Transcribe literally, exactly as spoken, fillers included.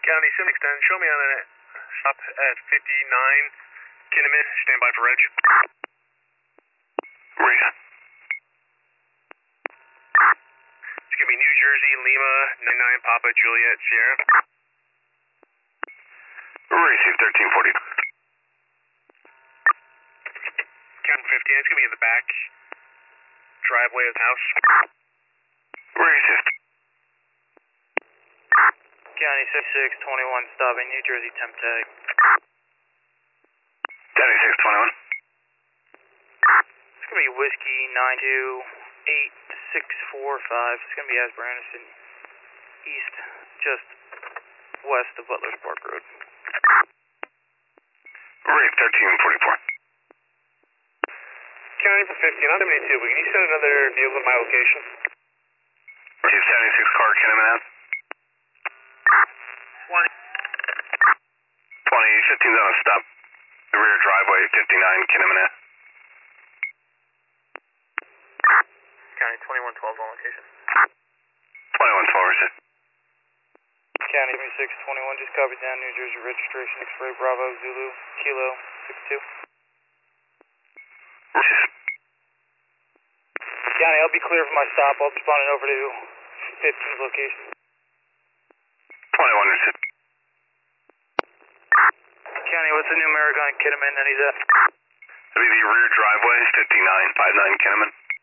County seventy ten, show me on a stop at fifty-nine, Kinnaman, stand by for reg. Reese. It's going to be New Jersey, Lima, nine nine, Papa, Juliet, Sierra. Receive thirteen forty. County fifteen, it's going to be in the back driveway of the house. Receive. County six twenty-one, stopping New Jersey temp tag. County six twenty-one. It's going to be Whiskey nine two eight six four five. It's going to be Asbury Anderson East, just west of Butler's Park Road. Reese thirteen forty-four. County for fifteen, I'm seventy-two, but can you send another vehicle to my location? Receive seventy-six car, Kinnaman out. twenty. twenty, fifteen's on a stop. The rear driveway, fifty-nine, Kinnaman out. County twenty-one twelve on location. twenty-one twelve, receive. County six twenty-one, just copied down New Jersey registration, X-ray Bravo Zulu Kilo six two. Receive. County, I'll be clear for my stop. I'll be responding over to fifteen's location. twenty-one, receive. County, what's the numeric on Kinnaman that he's at? That'll be the rear driveway, fifty-nine, fifty-nine, Kinnaman.